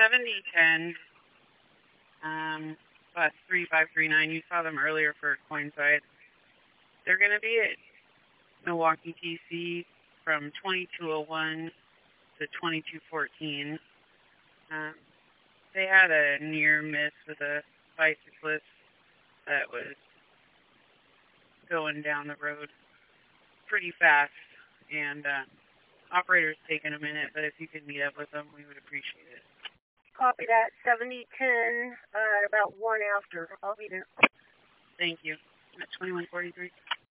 7010, bus 3539. You saw them earlier for Coinside. They're going to be at Milwaukee, TC from 2201 to 2214. They had a near miss with a bicyclist that was going down the road pretty fast, and operator's taking a minute, but if you could meet up with them, we would appreciate it. Copy that. 7010, about 1 after. I'll be there. Thank you. At 2143.